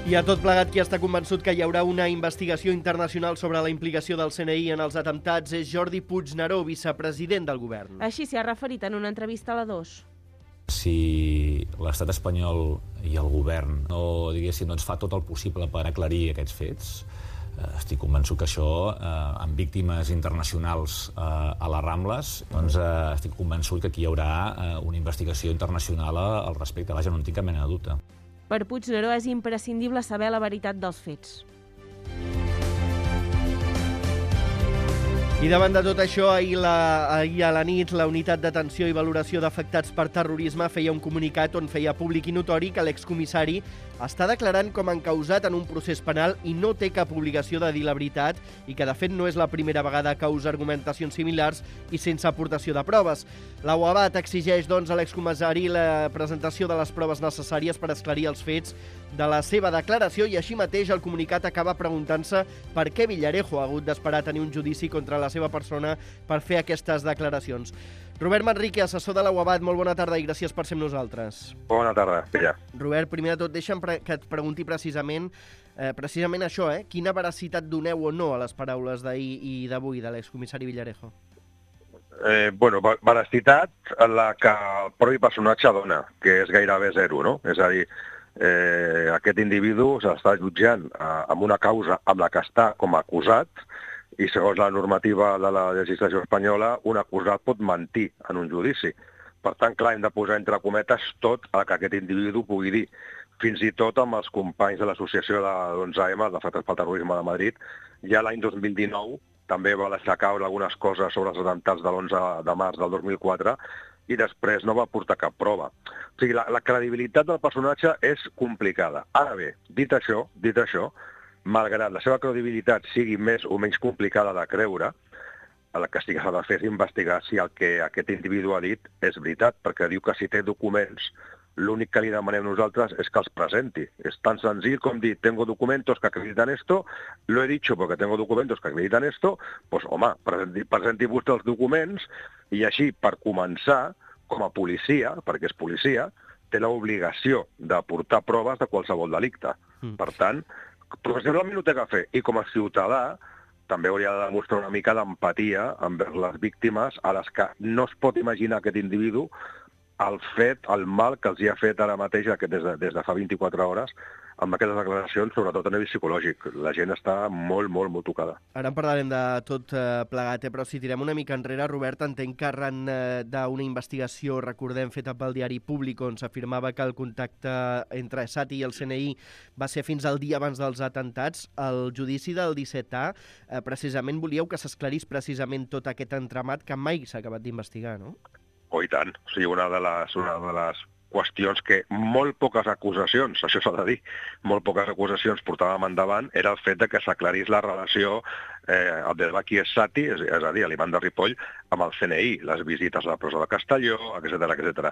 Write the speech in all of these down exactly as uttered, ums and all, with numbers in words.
I a tot plegat, qui està convençut que hi haurà una investigació internacional sobre la implicació del C N I en els atemptats és Jordi Puigneró, vicepresident del govern. Així s'hi ha referit en una entrevista a la dos. Si l'estat espanyol i el govern no, diguéssim, doncs fa tot el possible per aclarir aquests fets, eh, estic convençut que això, eh, amb víctimes internacionals eh, a les Rambles, doncs eh, estic convençut que aquí hi haurà eh, una investigació internacional al respecte. Vaja, no en tinc cap mena de dubte. Per Puigneró és imprescindible saber la veritat dels fets. I davant de tot això, ahir, la, ahir a la nit, la Unitat d'Atenció i Valoració d'Afectats per Terrorisme feia un comunicat on feia públic i notori que l'excomissari està declarant com a encausat en un procés penal i no té cap obligació de dir la veritat i que, de fet, no és la primera vegada que usa argumentacions similars i sense aportació de proves. La UABAT exigeix, doncs, a l'excomissari la presentació de les proves necessàries per esclarir els fets de la seva declaració i així mateix el comunicat acaba preguntant-se per què Villarejo ha hagut d'esperar tenir un judici contra la seva persona per fer aquestes declaracions. Robert Manrique, assessor de la UABAT, molt bona tarda i gràcies per ser amb nosaltres. Bona tarda, Pere. Robert, primer de tot, deixa'm que et pregunti precisament eh, precisament això, eh? Quina veracitat doneu o no a les paraules d'ahir i d'avui de l'excomissari Villarejo? Eh, bueno, veracitat en la que el propi personatge dona, que és gairebé zero, no? És a dir, eh, aquest individu s'està jutjant eh, amb una causa amb la que està com a acusat, i segons la normativa de la legislació espanyola, un acusat pot mentir en un judici. Per tant, clar, hem de posar entre cometes tot el que aquest individu pugui dir. Fins i tot amb els companys de l'associació de l'onze eme, d'Afectats pel Terrorisme de Madrid, ja l'any dos mil dinou també va deixar caure algunes coses sobre els atemptats de l'onze de març del dos mil quatre i després no va portar cap prova. O sigui, la, la credibilitat del personatge és complicada. Ara bé, dit això, dit això, malgrat la seva credibilitat sigui més o menys complicada de creure, el que sí que s'ha de fer és investigar si el que aquest individu ha dit és veritat, perquè diu que si té documents, l'únic que li demanem nosaltres és que els presenti. És tan senzill com dir, tengo documentos que acreditan esto, lo he dicho porque tengo documentos que acreditan esto, doncs, home, presenti, presenti vostè els documents, i així, per començar, com a policia, perquè és policia, té l'obligació d'aportar proves de qualsevol delicte. Mm. Per tant, professionalment ho té que fer, i com a ciutadà també hauria de demostrar una mica d'empatia envers les víctimes a les que no es pot imaginar aquest individu el fet, el mal que els hi ha fet ara mateix des de, des de fa vint-i-quatre hores amb aquestes declaracions, sobretot a nivell psicològic. La gent està molt, molt, molt tocada. Ara en parlarem de tot eh, plegat, eh? Però si tirem una mica enrere, Robert, entenc que arran eh, d'una investigació, recordem, feta pel diari Públic, on s'afirmava que el contacte entre Sati i el C N I va ser fins al dia abans dels atemptats, el judici del disset A, eh, precisament volíeu que s'esclarís precisament tot aquest entramat que mai s'ha acabat d'investigar, no? Oh, i tant. O sigui, una de les, una de les qüestions que molt poques acusacions, això s'ha de dir, molt poques acusacions portàvem endavant, era el fet de que s'aclarís la relació eh, Abdelbaki Sati, és, és a dir, l'imam de Ripoll, amb el C N I, les visites a la presó de Castelló, etcètera, etcètera.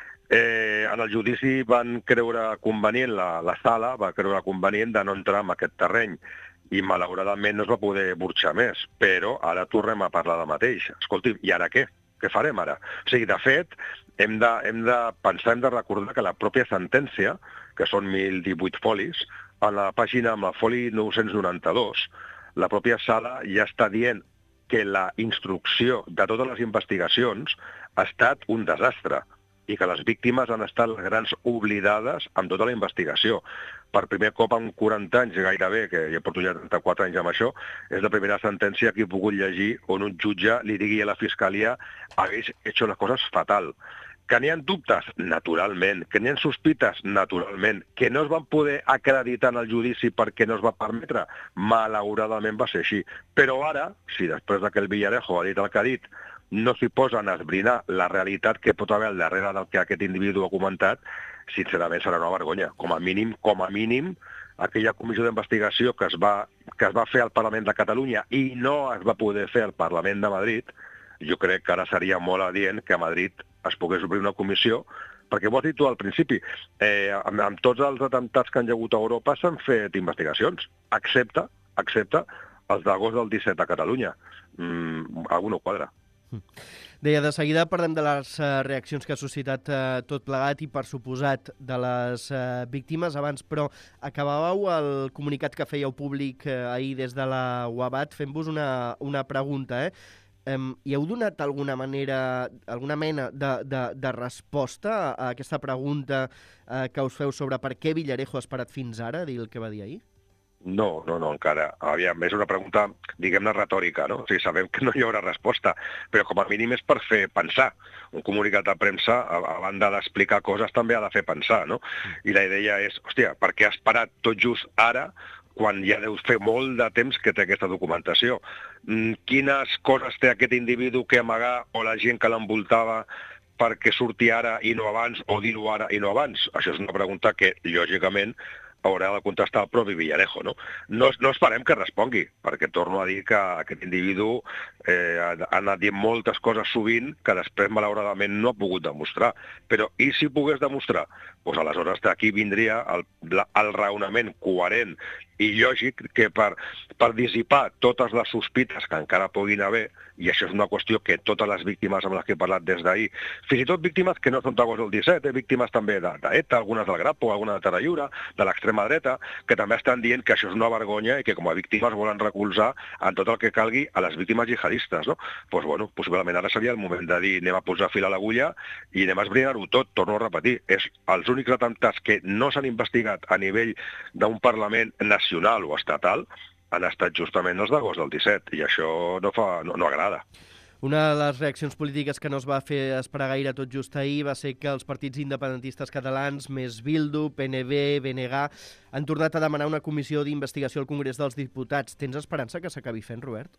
Eh, en el judici van creure convenient, la, la sala va creure convenient de no entrar en aquest terreny, i malauradament no es va poder burxar més, però ara tornem a parlar del mateix. Escolti, i ara què? Què farem ara? O sigui, de fet, hem de, hem de pensar, hem de recordar que la pròpia sentència, que són mil divuit folis, en la pàgina, amb la foli nou-cents noranta-dos, la pròpia sala ja està dient que la instrucció de totes les investigacions ha estat un desastre i que les víctimes han estat les grans oblidades amb tota la investigació. Per primer cop en quaranta anys gairebé, que ja porto ja trenta-quatre anys amb això, és la primera sentència que he pogut llegir on un jutge li digui a la fiscalia hagués hecho les coses fatal. Que n'hi ha dubtes? Naturalment. Que n'hi ha sospites? Naturalment. Que no es van poder acreditar en el judici perquè no es va permetre? Malauradament va ser així. Però ara, si després que el Villarejo ha dit el que ha dit, no s'hi posen a esbrinar la realitat que pot haver al darrere del que aquest individu ha comentat, sincerament serà una vergonya. Com a mínim, com a mínim, aquella comissió d'investigació que es va, que es va fer al Parlament de Catalunya i no es va poder fer al Parlament de Madrid, jo crec que ara seria molt adient que a Madrid es pogués obrir una comissió, perquè ho has dit tu al principi, eh, amb, amb tots els atemptats que han hagut a Europa s'han fet investigacions, excepte, excepte els d'agost del disset a Catalunya. Mm, alguna no quadra. Deia, de seguida parlem de les uh, reaccions que ha suscitat uh, tot plegat i, per suposat, de les uh, víctimes. Abans, però, acabàveu el comunicat que fèieu públic uh, ahir des de la U A B A T fent-vos una, una pregunta. Eh? Um, hi heu donat alguna manera, alguna mena de, de, de resposta a, a aquesta pregunta uh, que us feu sobre per què Villarejo ha esperat fins ara, dir el que va dir ahir? No, no, no, encara. Aviam, és una pregunta, diguem-ne, retòrica, no? O sigui, sabem que no hi haurà resposta, però com a mínim és per fer pensar. Un comunicat de premsa, a, a banda d'explicar coses, també ha de fer pensar, no? I la idea és, hòstia, per què ha esperat tot just ara, quan ja deu fer molt de temps que té aquesta documentació? Quines coses té aquest individu que amagar o la gent que l'envoltava perquè surti ara i no abans, o dir-ho ara i no abans? Això és una pregunta que, lògicament, haurà de contestar el propi Villarejo, no? No, no esperem que respongui, perquè torno a dir que aquest individu eh, ha, ha anat dient moltes coses sovint que després, malauradament, no ha pogut demostrar. Però, i si pogués demostrar? Doncs aleshores d'aquí vindria el, el raonament coherent i lògic que per, per dissipar totes les sospites que encara puguin haver, i això és una qüestió que totes les víctimes amb les que he parlat des d'ahir, fins i tot víctimes que no són d'agost del disset, eh, víctimes també d'ETA, de algunes del Grapo, algunes de Terra Lliure, de l'extrema dreta, que també estan dient que això és una vergonya i que com a víctimes volen recolzar en tot el que calgui a les víctimes jihadistes, no? Doncs, bueno, possiblement ara seria el moment de dir anem a posar fil a l'agulla i anem a esbrinar-ho tot, torno a repetir. És els únics atemptats que no s'han investigat a nivell d'un Parlament nacional o estatal han estat justament els d'agost del disset, i això no, fa, no, no agrada. Una de les reaccions polítiques que no es va fer esperar gaire tot just ahir va ser que els partits independentistes catalans, més Bildu, P N V, B N G, han tornat a demanar una comissió d'investigació al Congrés dels Diputats. Tens esperança que s'acabi fent, Robert?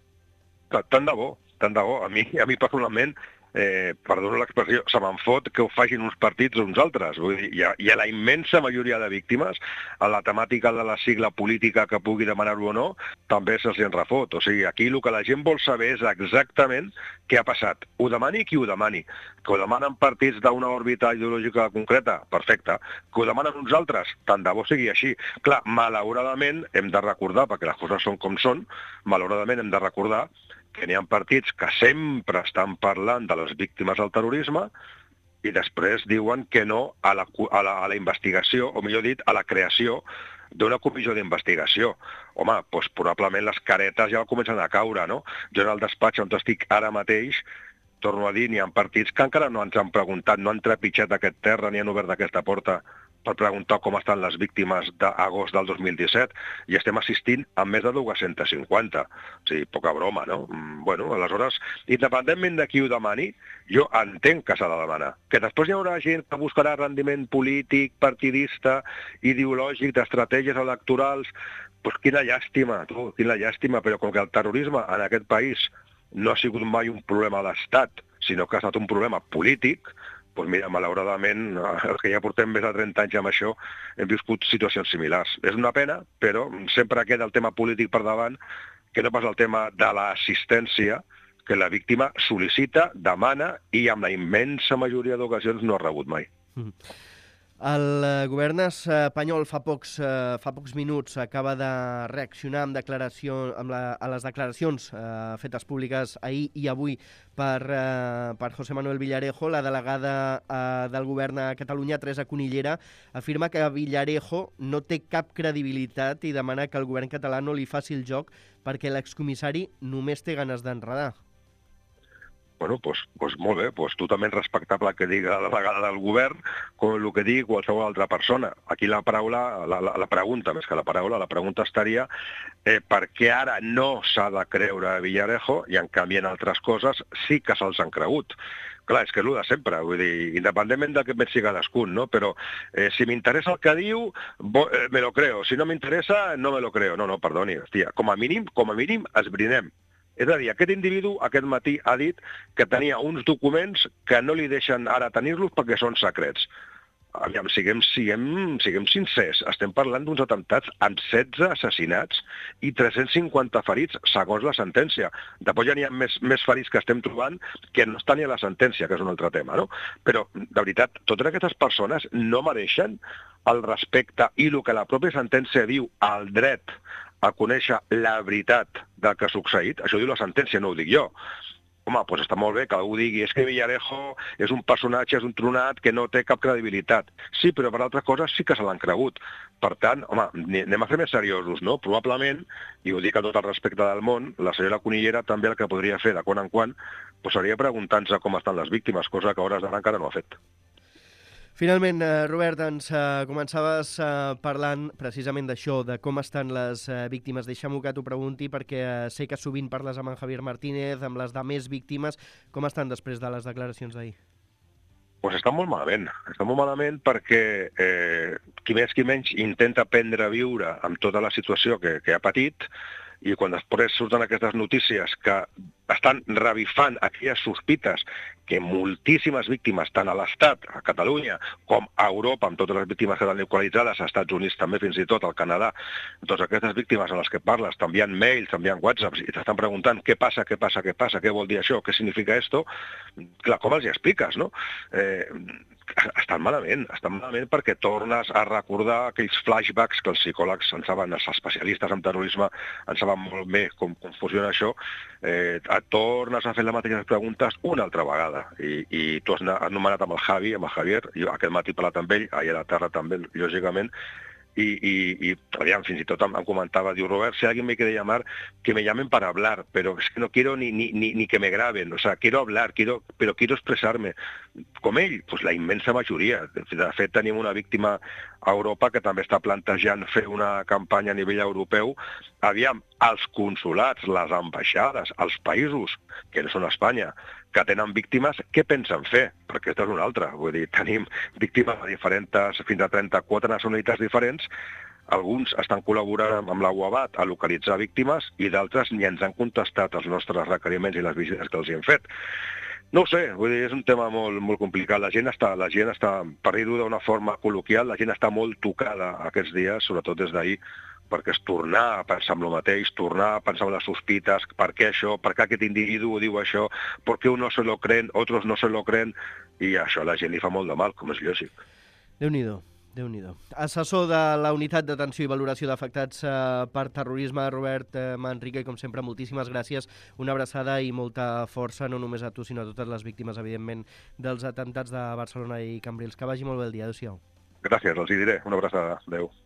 Tant de bo, tant de bo. A mi, a mi personalment, eh, perdona l'expressió, se me'n fot que ho facin uns partits o uns altres. Vull dir, hi ha, hi ha la immensa majoria de víctimes, a la temàtica de la sigla política que pugui demanar-ho o no, també se'ls en refot. O sigui, aquí el que la gent vol saber és exactament què ha passat. Ho demani qui ho demani. Que ho demanen partits d'una òrbita ideològica concreta, perfecte. Que ho demanen uns altres, tant de bo sigui així. Clar, malauradament hem de recordar, perquè les coses són com són, malauradament hem de recordar que n'hi ha partits que sempre estan parlant de les víctimes del terrorisme i després diuen que no a la, a la, a la investigació, o millor dit, a la creació d'una comissió d'investigació. Home, doncs probablement les caretes ja comencen a caure, no? Jo en el despatx on estic ara mateix, torno a dir, n'hi ha partits que encara no ens han preguntat, no han trepitjat aquest terra ni han obert aquesta porta per preguntar com estan les víctimes d'agost del dos mil disset, i estem assistint a més de dos-cents cinquanta. O sigui, poca broma, no? Bueno, aleshores, independentment de qui ho demani, jo entenc que s'ha de demanar. Que després hi haurà gent que buscarà rendiment polític, partidista, ideològic, d'estratègies electorals, doncs quina llàstima, tu, quina llàstima, però com que el terrorisme en aquest país no ha sigut mai un problema d'estat, sinó que ha estat un problema polític, doncs mira, malauradament, els que ja portem més de trenta anys amb això, hem viscut situacions similars. És una pena, però sempre queda el tema polític per davant, que no pas el tema de l'assistència que la víctima sol·licita, demana i amb la immensa majoria d'ocasions no ha rebut mai. Mm. El govern espanyol fa pocs, fa pocs minuts acaba de reaccionar amb declaració, amb la, a les declaracions eh, fetes públiques ahir i avui per, eh, per José Manuel Villarejo. La delegada eh, del govern a Catalunya, Teresa Cunillera, afirma que Villarejo no té cap credibilitat i demana que el govern català no li faci el joc perquè l'excomissari només té ganes d'enredar. Bueno, doncs, doncs molt bé, doncs totalment respectable que diga la delegada del govern com el que digui qualsevol altra persona. Aquí la paraula, la, la, la pregunta, més que la paraula, la pregunta estaria eh, per què ara no s'ha de creure a Villarejo i en canvi en altres coses sí que se'ls han cregut. Clar, és que és el de sempre, vull dir, independentment del que pensi cadascun, no? Però eh, si m'interessa el que diu, bo, eh, me lo creo. Si no m'interessa, no me lo creo. No, no, perdoni, hòstia, com a mínim, com a mínim esbrinem. És a dir, aquest individu aquest matí ha dit que tenia uns documents que no li deixen ara tenir-los perquè són secrets. Aviam, siguem, siguem, siguem sincers, estem parlant d'uns atemptats amb setze assassinats i tres-cents cinquanta ferits, segons la sentència. Després ja n'hi ha més, més ferits que estem trobant que no estan ni a la sentència, que és un altre tema, no? Però, de veritat, totes aquestes persones no mereixen el respecte i el que la pròpia sentència diu, el dret a conèixer la veritat del que ha succeït. Això diu la sentència, no ho dic jo. home, doncs està molt bé que algú digui és que Villarejo és un personatge, és un tronat que no té cap credibilitat. Sí, però per altres coses sí que se l'han cregut. Per tant, home, anem a ser més seriosos, no? Probablement, i ho dic a tot el respecte del món, la senyora Cunillera també el que podria fer de quan en quan doncs seria preguntar-se com estan les víctimes, cosa que a hores d'ara encara no ha fet. Finalment, Robert, ens començaves parlant precisament d'això, de com estan les víctimes. Deixa'm que t'ho pregunti, perquè sé que sovint parles amb en Javier Martínez, amb les de més víctimes. Com estan després de les declaracions d'ahir? Doncs estan molt malament. Estan molt malament perquè eh, qui més qui menys intenta aprendre a viure amb tota la situació que, que ha patit, i quan després surten aquestes notícies que estan revifant aquelles sospites que moltíssimes víctimes, tant a l'Estat, a Catalunya, com a Europa, amb totes les víctimes que estan localitzades, als Estats Units també, fins i tot al Canadà, totes aquestes víctimes amb les que parles, t'envien mails, t'envien whatsapps, i t'estan preguntant què passa, què passa, què passa, què vol dir això, què significa esto, clar, com els hi expliques, no? Eh, estan malament, estan malament perquè tornes a recordar aquells flashbacks que els psicòlegs en saben, els especialistes en terrorisme en saben molt bé com, com funciona això, eh, et tornes a fer les mateixes preguntes una altra vegada, i, i tu has anomenat amb el Javi, amb el Javier, jo aquest matí he parlat amb ell, ahir a la tarda també, lògicament, y, y, y todavía, fins i tot em comentava, diu, Robert, si alguien me quiere llamar, que me llamen para hablar, pero es que no quiero ni, ni, ni, ni que me graben, o sea, quiero hablar, quiero, pero quiero expresarme. Com ell, pues la immensa majoria. De fet, tenim una víctima a Europa que també està plantejant fer una campanya a nivell europeu. Aviam, els consulats, les ambaixades, els països, que no són Espanya, que tenen víctimes, què pensen fer? Perquè aquesta és una altra. Vull dir, tenim víctimes de diferents, fins a trenta-quatre nacionalitats diferents. Alguns estan col·laborant amb la U A B A T a localitzar víctimes i d'altres ni ens han contestat els nostres requeriments i les visites que els hi hem fet. No ho sé, vull dir, és un tema molt, molt complicat. La gent està, la gent està, per dir-ho d'una forma col·loquial, la gent està molt tocada aquests dies, sobretot des d'ahir, perquè és tornar a pensar en el mateix, tornar a pensar en les sospites, per què això, per què aquest individu diu això, per què uno se lo creen, otros no se lo creen, i això a la gent li fa molt de mal, com és lògic. Déu-n'hi-do. Déu-n'hi-do. Assessor de la Unitat d'Atenció i Valoració d'Afectats eh, per Terrorisme, Robert eh, Manrique, i com sempre, moltíssimes gràcies, una abraçada i molta força, no només a tu, sinó a totes les víctimes, evidentment, dels atemptats de Barcelona i Cambrils. Que vagi molt bé el dia. Adéu-siau. Gràcies, els hi diré. Una abraçada. Adéu.